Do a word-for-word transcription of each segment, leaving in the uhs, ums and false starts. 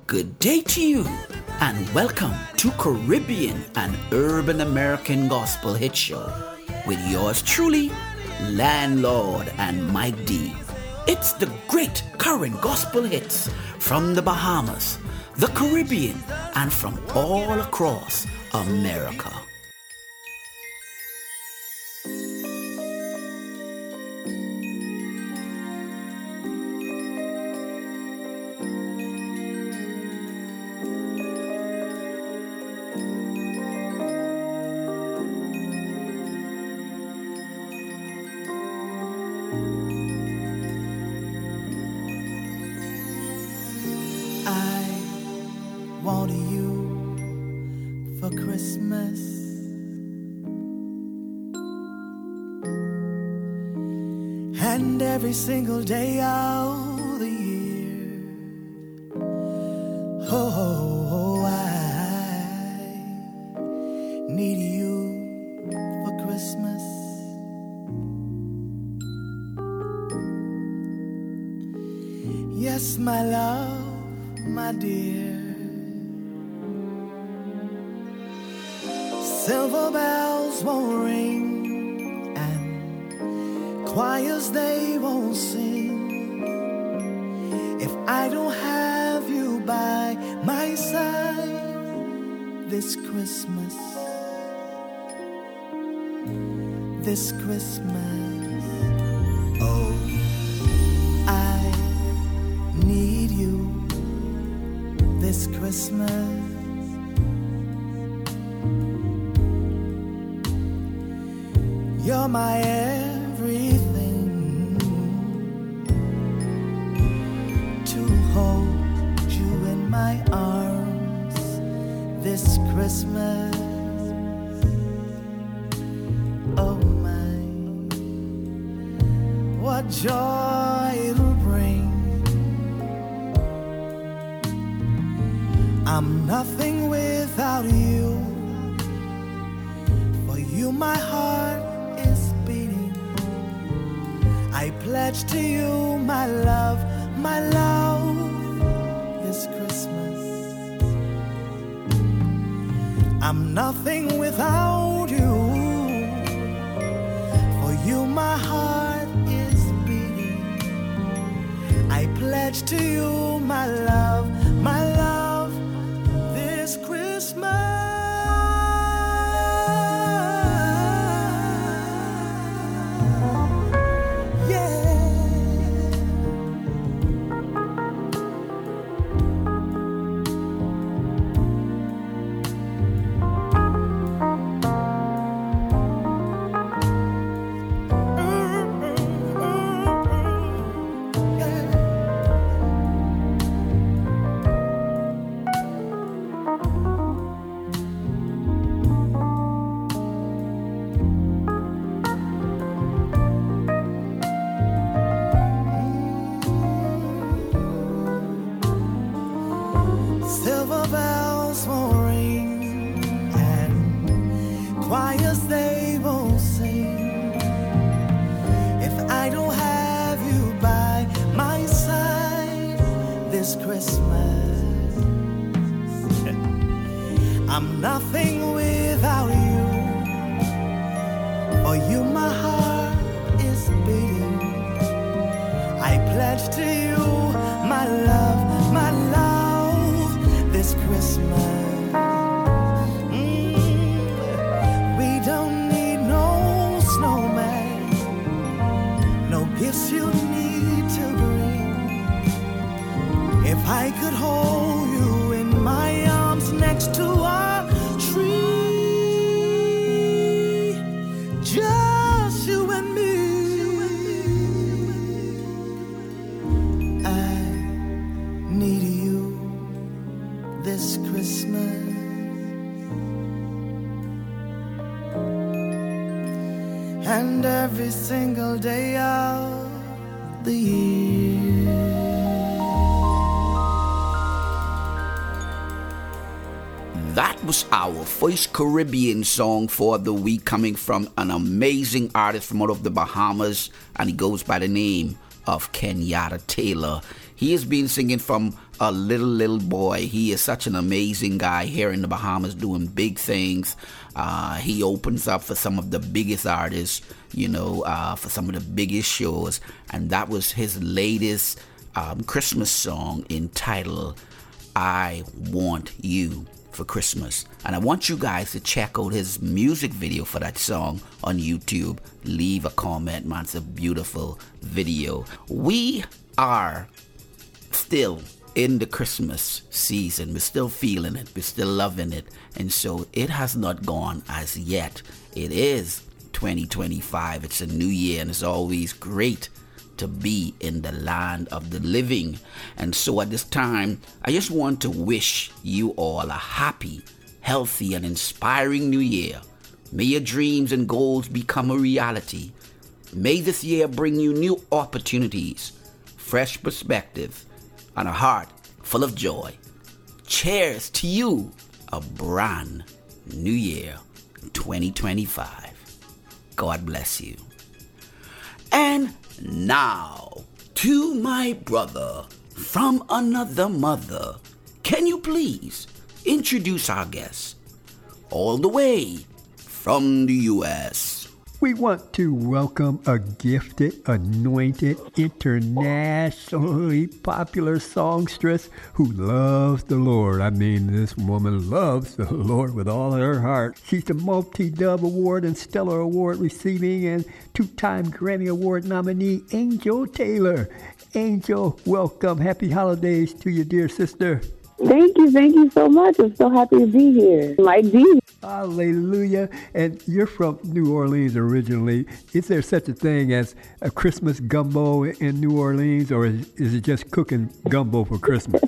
Good day to you, and welcome to Caribbean and Urban American Gospel Hit Show with yours truly, Landlord and Mike D. It's the great current gospel hits from the Bahamas, the Caribbean, and from all across America. Want you for Christmas, and every single day of the year. Oh, I need you for Christmas. Yes, my love, my dear. Silver bells won't ring, and choirs they won't sing, if I don't have you by my side this Christmas, this Christmas. Oh, I need you this Christmas. You're my everything, to hold you in my arms this Christmas. Oh my, what joy it'll bring. I'm nothing without you. For you my heart is beating. I pledge to you my love, my love this Christmas. I'm nothing without you. For you my heart is beating. I pledge to you my love, my love this Christmas. Silver bells won't ring, and choirs they won't sing, if I don't have you by my side this Christmas. I'm nothing without you. For you my heart is beating. I pledge to you my love, my love this Christmas. Mm, we don't need no snowman, no gifts you need to bring. If I could hold you in my arms next to our tree, just you and me, I need you this Christmas. And every single day of the year. That was our first Caribbean song for the week, coming from an amazing artist from out of the Bahamas, and he goes by the name of Kenyatta Taylor. He has been singing from a little, little boy. He is such an amazing guy here in the Bahamas doing big things. Uh, he opens up for some of the biggest artists, you know, uh, for some of the biggest shows. And that was his latest um, Christmas song entitled, I Want You for Christmas. And I want you guys to check out his music video for that song on YouTube. Leave a comment, man. It's a beautiful video. We are still in the Christmas season. We're still feeling it. We're still loving it. And so it has not gone as yet. It is twenty twenty-five. It's a new year, and it's always great to be in the land of the living. And so at this time, I just want to wish you all a happy, healthy, and inspiring new year. May your dreams and goals become a reality. May this year bring you new opportunities, fresh perspectives, and a heart full of joy. Cheers to you, a brand new year, twenty twenty-five. God bless you. And now, to my brother from another mother, can you please introduce our guest all the way from the U S? We want to welcome a gifted, anointed, internationally popular songstress who loves the Lord. I mean, this woman loves the Lord with all her heart. She's the multi-dove award and Stellar Award receiving and two-time Grammy Award nominee, Angel Taylor. Angel, welcome. Happy holidays to you, dear sister. Thank you. Thank you so much. I'm so happy to be here. Mike D. Hallelujah. And you're from New Orleans originally. Is there such a thing as a Christmas gumbo in New Orleans, or is, is it just cooking gumbo for Christmas?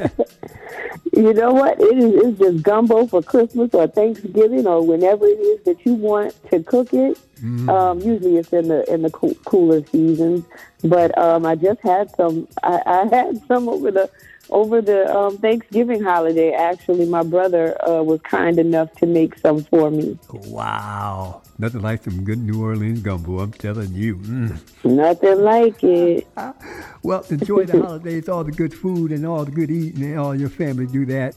You know what? It is it's just gumbo for Christmas or Thanksgiving or whenever it is that you want to cook it. Mm. Um, usually it's in the in the co- cooler seasons. But um, I just had some. I, I had some over the over the um, Thanksgiving holiday. Actually, my brother uh, was kind enough to make some for me. Wow. Nothing like some good New Orleans gumbo, I'm telling you. Mm. Nothing like it. Well, enjoy the holidays, all the good food and all the good eating, and all your family do that.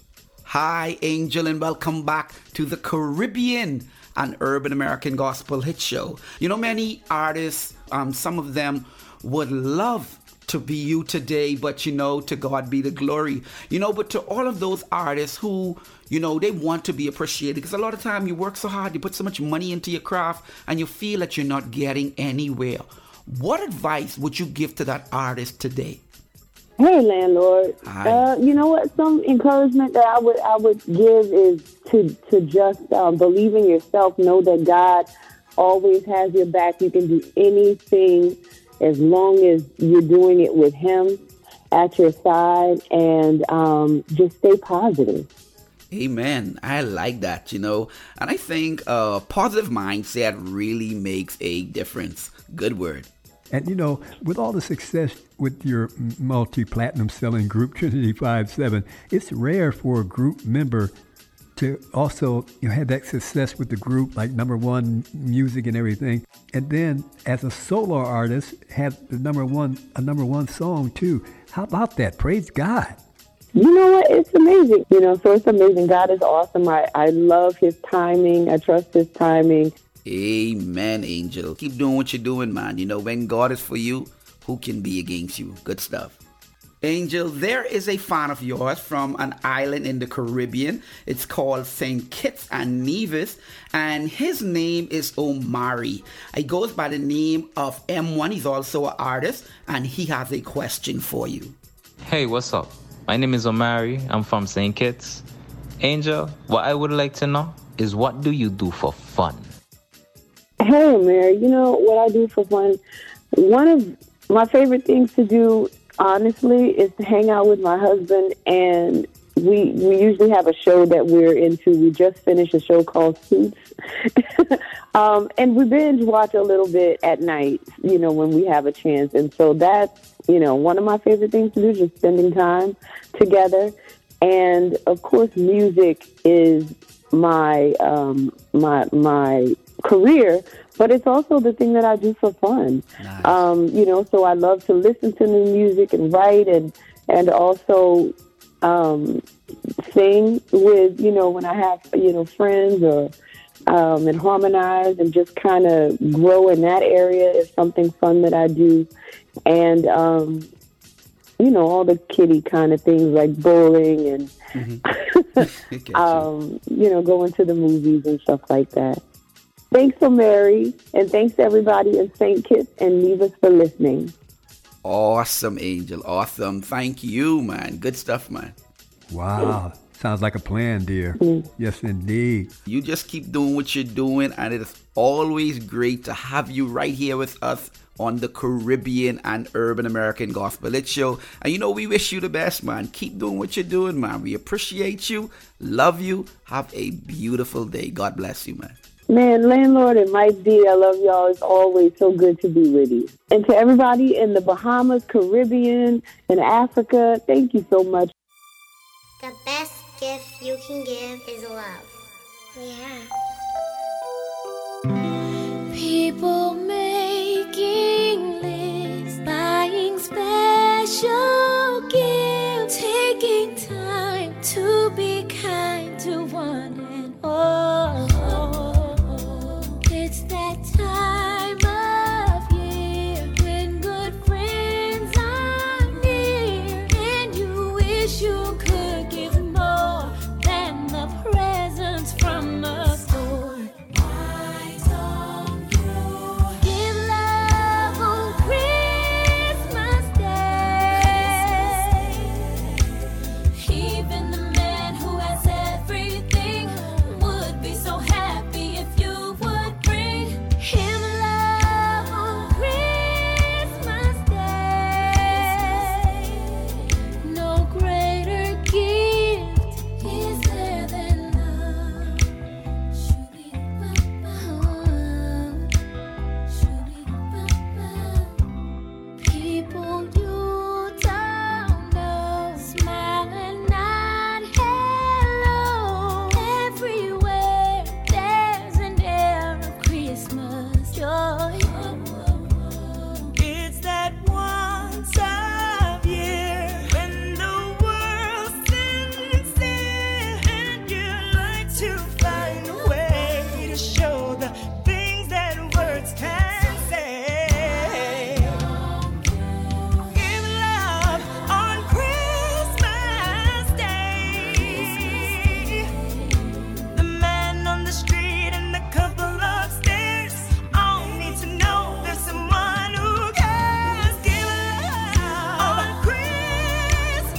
Hi, Angel, and welcome back to the Caribbean and Urban American Gospel Hit Show. You know, many artists, um, some of them would love to be you today, but you know, to God be the glory. You know, but to all of those artists who, you know, they want to be appreciated, because a lot of time you work so hard, you put so much money into your craft, and you feel that you're not getting anywhere. What advice would you give to that artist today? Hey, landlord. Uh, you know what? Some encouragement that I would I would give is to to just um, believe in yourself. Know that God always has your back. You can do anything as long as you're doing it with Him at your side, and um, just stay positive. Amen. I like that, you know, and I think a positive mindset really makes a difference. Good word. And, you know, with all the success with your multi-platinum selling group, Trinity five seven, it's rare for a group member to also, you know, have that success with the group, like number one music and everything. And then as a solo artist, have the number one, a number one song too. How about that? Praise God. You know what? It's amazing. You know, so it's amazing. God is awesome. I, I love His timing. I trust His timing. Amen, Angel. Keep doing what you're doing, man. You know, when God is for you, who can be against you? Good stuff. Angel, there is a fan of yours from an island in the Caribbean. It's called Saint Kitts and Nevis, and his name is Omari. He goes by the name of M one. He's also an artist, and he has a question for you. Hey, what's up? My name is Omari. I'm from Saint Kitts. Angel, what I would like to know is, what do you do for fun? Hey, Mary, you know what I do for fun? One of my favorite things to do, honestly, is to hang out with my husband, and we we usually have a show that we're into. We just finished a show called Suits, um, and we binge watch a little bit at night, you know, when we have a chance. And so that's, you know, one of my favorite things to do, just spending time together. And of course, music is my um, my my career, but it's also the thing that I do for fun. Nice. Um, you know, so I love to listen to new music and write and, and also um, sing with, you know, when I have, you know, friends or um, and harmonize and just kind of grow in that area is something fun that I do. And, um, you know, all the kiddie kind of things like bowling and, mm-hmm. um, you know, going to the movies and stuff like that. Thanks to Mary, and thanks to everybody in Saint Kitts and Nevis for listening. Awesome, Angel. Awesome. Thank you, man. Good stuff, man. Wow. Sounds like a plan, dear. Mm. Yes, indeed. You just keep doing what you're doing, and it is always great to have you right here with us on the Caribbean and Urban American Gospel Hit Show. And you know, we wish you the best, man. Keep doing what you're doing, man. We appreciate you, love you. Have a beautiful day. God bless you, man. Man, Landlord and Mike D, I love y'all. It's always so good to be with you. And to everybody in the Bahamas, Caribbean, and Africa, thank you so much. The best gift you can give is love. Yeah. People making lists, buying special gifts, taking time to be kind to one and all. It's that time of year when good friends are near, and you wish you could give more than the presents from a store. Why don't you give love on Christmas Day? Even the man who has everything would be so happy if you would bring him love on Christmas Day. No greater gift is there than love. People you don't know, smiling not hello. Everywhere there's an air of Christmas joy. It's that once a year when the world's sincere, and you like to find a way to show the things that words can't say. Give love on Christmas Day. The man on the street and the couple upstairs all need to know there's someone who cares. Give love on Christmas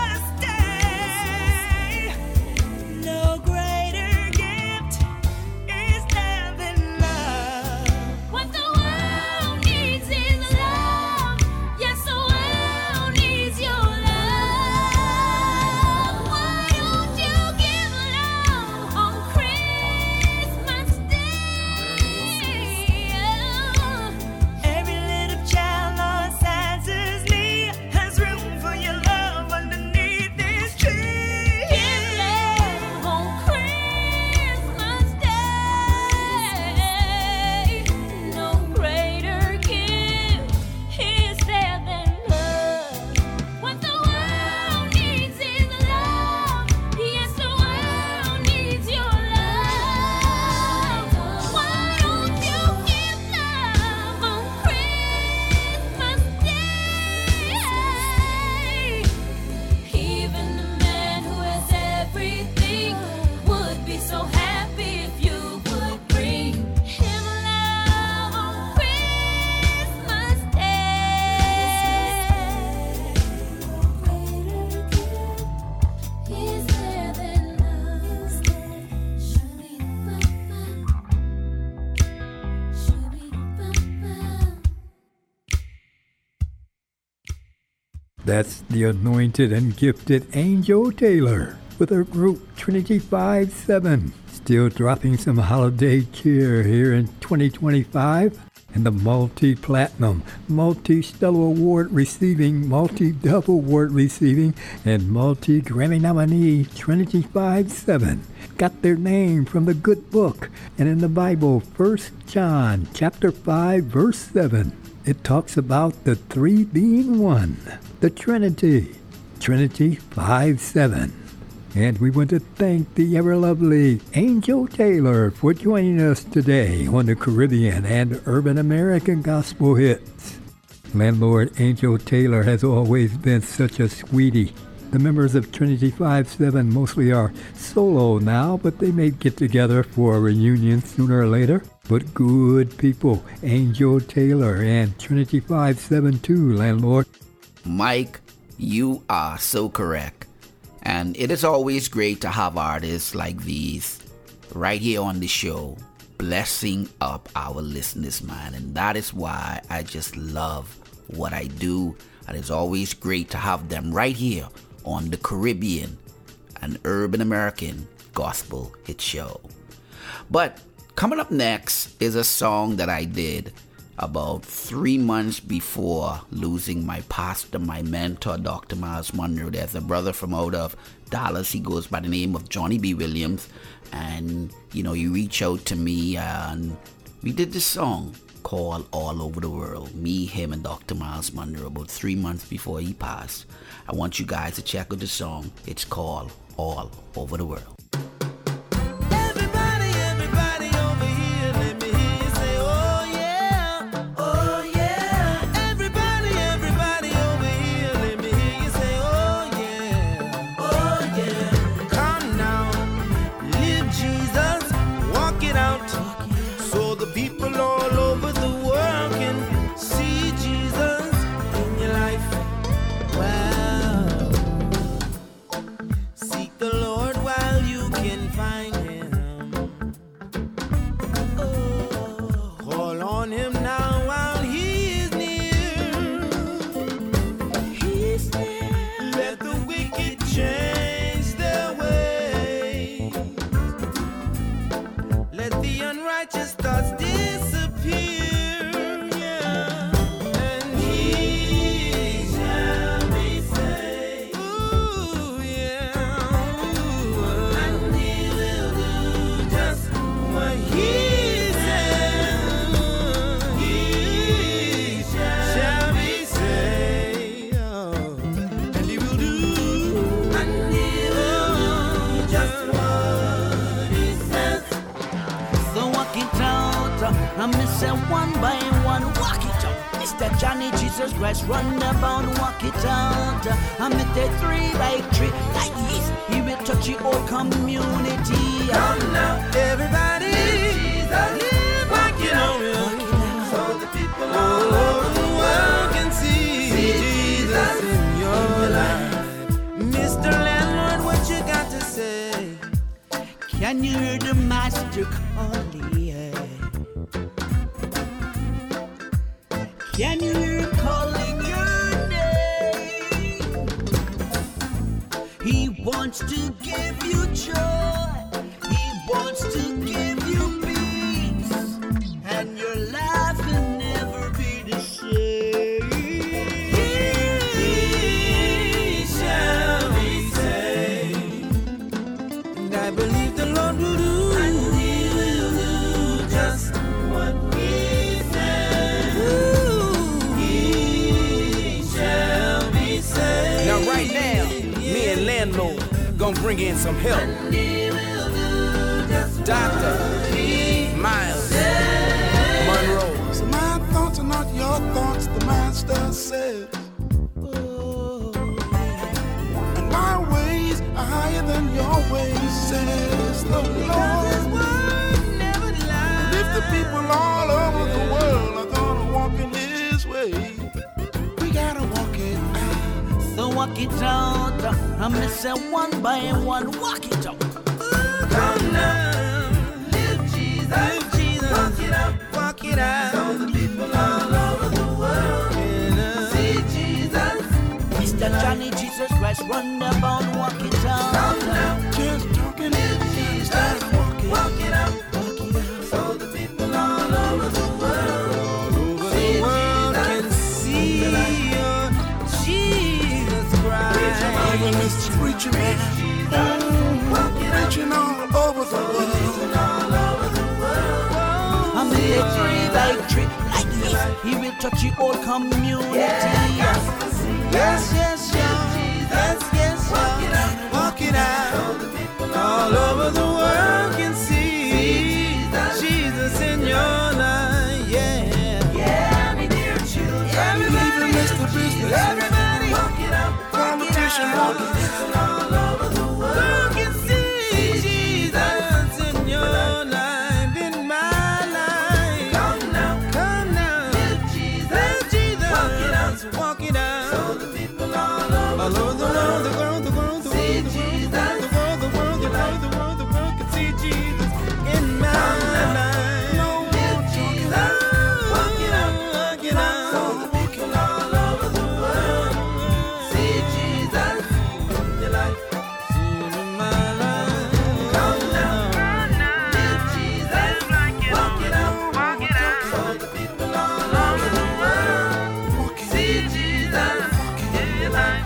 Day. No greater gift is there than love. What the world needs is love. Yes, the world needs your love. Why don't you give love on Christmas Day? Every little child on Santa's knee has room for your love underneath this tree. Give love on Christmas Day. No greater gift is there than love. What the world needs is love. Yes, the world needs your love. Why don't you give love on Christmas Day? Even the man who has everything would be so happy if you would bring him love on Christmas Day. Is there than love? That's the anointed and gifted Angel Taylor with her group Trinity five seven. Still dropping some holiday cheer here in twenty twenty-five. And the multi-platinum, multi-stellar award receiving, multi-double award receiving, and multi-Grammy nominee Trinity five seven got their name from the good book. And in the Bible, First John chapter five, verse seven, it talks about the three being one, the Trinity, Trinity five seven. And we want to thank the ever-lovely Angel Taylor for joining us today on the Caribbean and Urban American Gospel Hits. Landlord Angel Taylor has always been such a sweetie. The members of Trinity five seven mostly are solo now, but they may get together for a reunion sooner or later. But good people, Angel Taylor and Trinity five seven too, Landlord. Mike, you are so correct. And it is always great to have artists like these right here on the show, blessing up our listeners, man. And that is why I just love what I do. And it's always great to have them right here on the Caribbean and Urban American Gospel Hit Show. But coming up next is a song that I did about three months before losing my pastor, my mentor, Doctor Miles Monroe. There's a brother from out of Dallas. He goes by the name of Johnny B. Williams. And, you know, he reached out to me and we did this song called All Over the World. Me, him, and Doctor Miles Monroe about three months before he passed. I want you guys to check out the song. It's called All Over the World. Johnny Jesus Christ run about, walk it out. I met the three by three like this. He will touch the whole community. Come now, everybody, Jesus, walk it out, so the people all over the world can see, see Jesus in your life. Mister Landlord, what you got to say? Can you hear the master calling? Can you hear him calling your name? He wants to give you joy. He wants to give you peace. And your life will never be the same. He shall be saved. And I believe the Lord will do. And He will do just what He said. Now right now, me and Landlord gonna bring in some help. Doctor Miles Monroe. So my thoughts are not your thoughts, the Master says. And my ways are higher than your ways, says the Lord. And if the people all over the world are gonna walk in His way, we gotta walk it out. So walk it out. I'm gonna say one by one, walk it out. Come now, live Jesus, live Jesus, walk it out, walk it out. So the people all over the world can uh, see Jesus. Mister Johnny Jesus Christ, run about, walk it out. Come now, just talking, live Jesus, walk it, walk it out, walk it out. So the people all over the world, all over the world can see uh, Jesus Christ. Preaching, Mister Preaching, preaching all over the world. I'm in the tree like tree like this. He will touch the whole community. Yes, yes, yes, yes. Walk it out, walk it out. So the people all over the world can see Jesus in your life. Yeah, yeah, me dear children. Everybody, even Mister Business. Everybody, walk it out, politician, walk it out. All over the world can see Jesus in your life, in my life. Come now, come now. Let Jesus, Jesus, walk it out, walk it out. So the people all over, all over the world, the world, the world, the world, see Jesus. The world, the world, the world, the world, the world can see Jesus in my life. Let Jesus, walk it out, walk it out. So the people all over the world see Jesus in your life. See him in my life. Come now, let Jesus, walk it out, walk it out. So the people all over the world see Jesus in your life.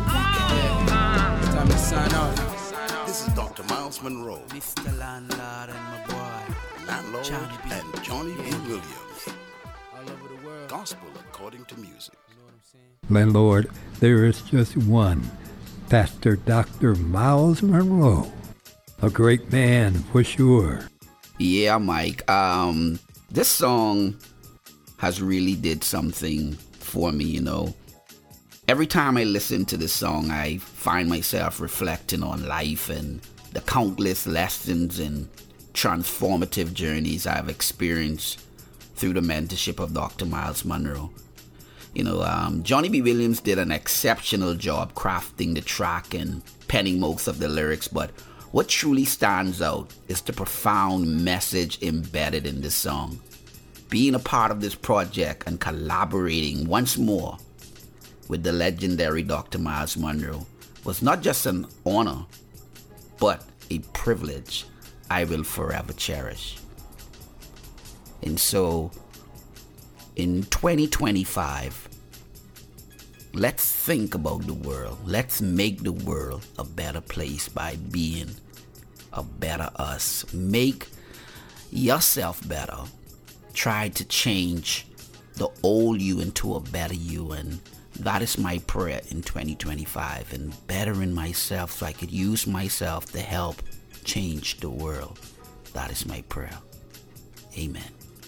Time to sign off. This is Doctor Miles Monroe, Mister Landlord and my boy, landlord, Johnny B. and Johnny B. Williams. all over the world. Gospel according to music. You know what I'm saying? Landlord, there is just one, Pastor Doctor Miles Monroe. A great man for sure. Yeah, Mike. Um, this song has really did something for me, you know. Every time I listen to this song, I find myself reflecting on life and the countless lessons and transformative journeys I've experienced through the mentorship of Doctor Miles Monroe. You know, um, Johnny B. Williams did an exceptional job crafting the track and penning most of the lyrics, but what truly stands out is the profound message embedded in this song. Being a part of this project and collaborating once more with the legendary Doctor Miles Monroe was not just an honor, but a privilege I will forever cherish. And so, in twenty twenty-five, let's think about the world. Let's make the world a better place by being a better us. Make yourself better. Try to change the old you into a better you, and that is my prayer in twenty twenty-five, and bettering myself so I could use myself to help change the world. That is my prayer. Amen.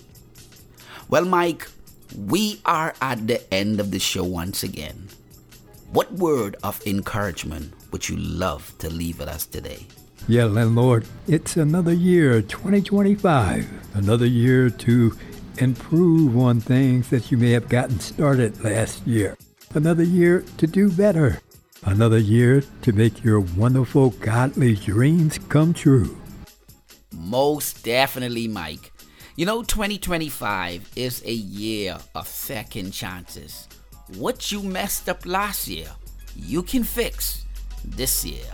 Well, Mike, we are at the end of the show once again. What word of encouragement would you love to leave with us today? Yeah, landlord, it's another year, twenty twenty-five. Another year to improve on things that you may have gotten started last year. Another year to do better. Another year to make your wonderful godly dreams come true. Most definitely, Mike. You know, twenty twenty-five is a year of second chances. What you messed up last year, you can fix this year.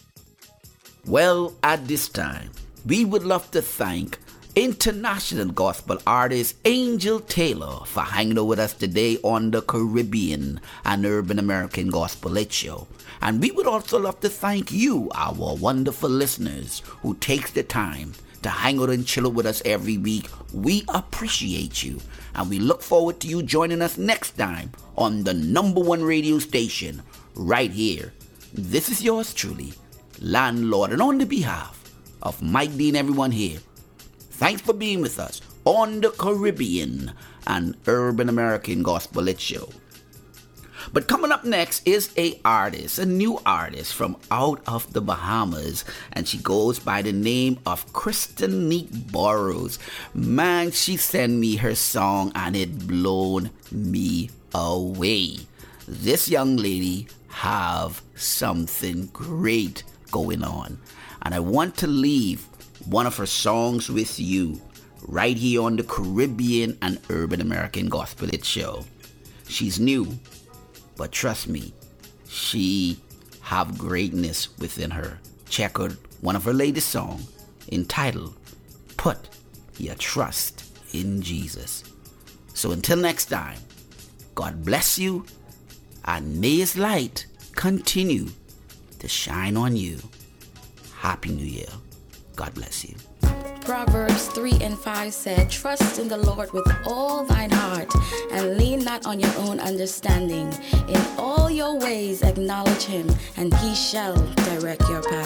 Well, at this time, we would love to thank international gospel artist Angel Taylor for hanging out with us today on the Caribbean and Urban American Gospel Hit Show. And we would also love to thank you, our wonderful listeners, who takes the time to hang out and chill with us every week. We appreciate you, and we look forward to you joining us next time on the number one radio station right here. This is yours truly, Landlord, and on the behalf of Mike D and everyone here, thanks for being with us on the Caribbean and Urban American Gospel Hit Show. But coming up next is a artist, a new artist from out of the Bahamas, and she goes by the name of Kristanique Burrows. Man, she sent me her song and it blown me away. This young lady have something great going on, and I want to leave one of her songs with you right here on the Caribbean and Urban American Gospel Hit Show. She's new, but trust me, she have greatness within her. Check out one of her latest songs entitled Put Your Trust in Jesus. So until next time, God bless you, and may His light continue to shine on you. Happy New Year. God bless you. Proverbs three and five said, trust in the Lord with all thine heart, and lean not on your own understanding. In all your ways acknowledge him, and he shall direct your path.